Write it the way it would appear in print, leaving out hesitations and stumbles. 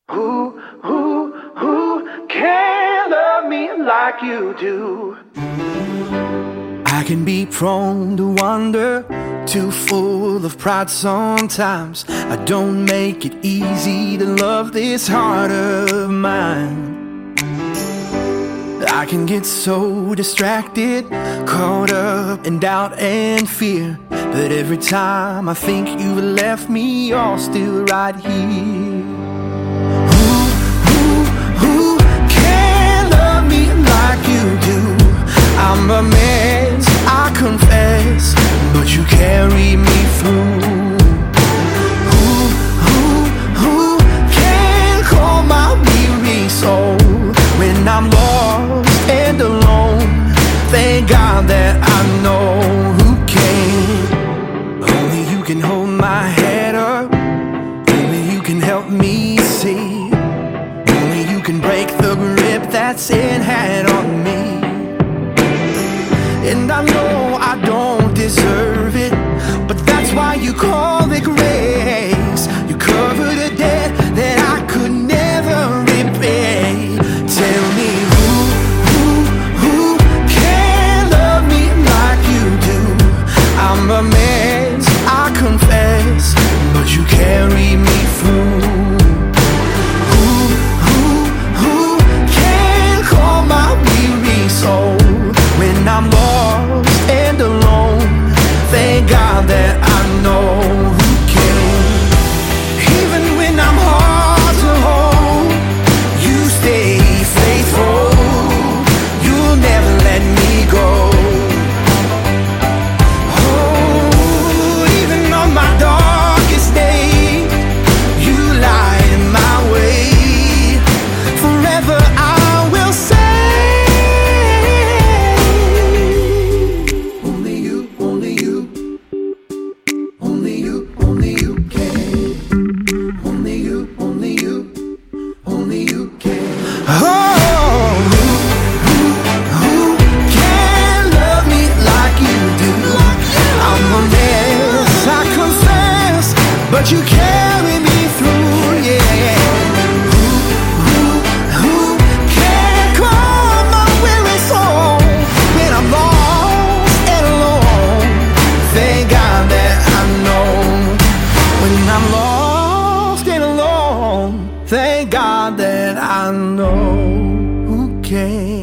Who can love me like you do? I can be prone to wander, too full of pride sometimes. I don't make it easy to love this heart of mine. I can get so distracted, caught up in doubt and fear, but every time I think you've left me, you're still right here. Who can love me like you do? I'm a mess, I confess, but you carry me through. Who can calm my weary soul when I'm lost and alone? Thank God that I know who can. Only you can hold my head up, only you can help me see, only you can break the grip that sin had on me. And I know I don't deserve it, but that's why you call it grace. You covered a debt that I could never repay. Tell me who can love me like you do? I'm a mess, I confess, but you carry me through. Who can calm my weary soul when I'm lost and alone? Thank God that I know who can. Even when I'm hard to hold, you stay faithful. You'll never let me go. Oh, even on my darkest day, you light in my way. Forever I will say, but you carry me through, yeah. Who can calm my weary soul when I'm lost and alone? Thank God that I know when I'm lost and alone. Thank God that I know who can.